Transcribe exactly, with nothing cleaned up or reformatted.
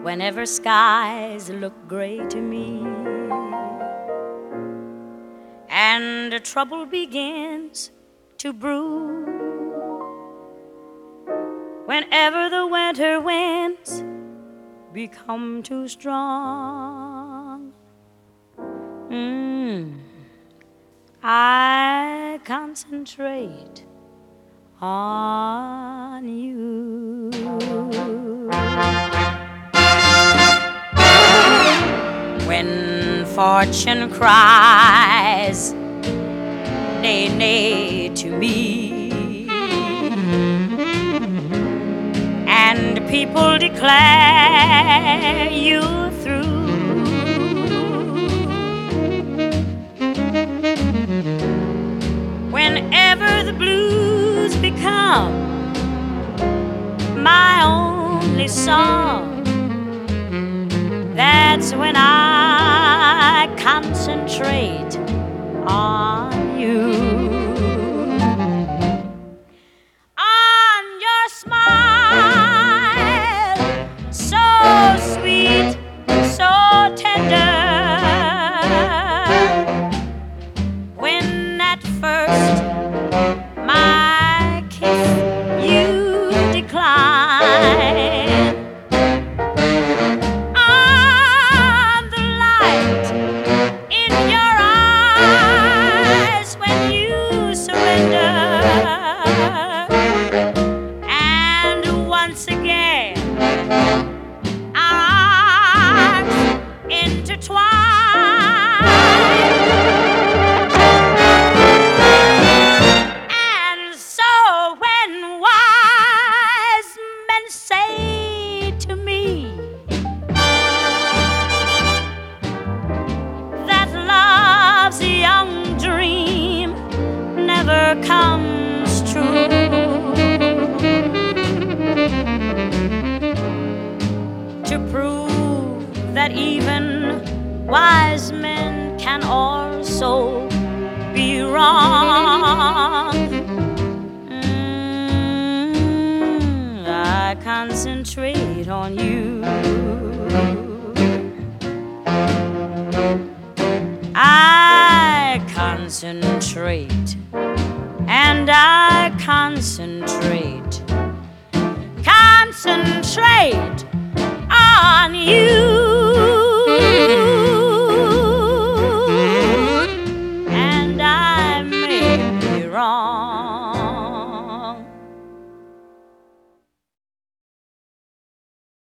whenever skies look gray to me, and trouble begins to brew, whenever the winter winds become too strong. Mm. I concentrate on you. When fortune cries, nay, nay to me, and people declare you through, whenever the blues become my only song, that's when I concentrate on you. On your smile, so sweet, so tender, when at first my kiss you decline, on the light in your eyes when you surrender, and once again our arms intertwine. And so when wise men say to me that love's young dream never comes true, to prove that even wise men can also be wrong, mm, I concentrate on you. I concentrate, and I concentrate, concentrate on you.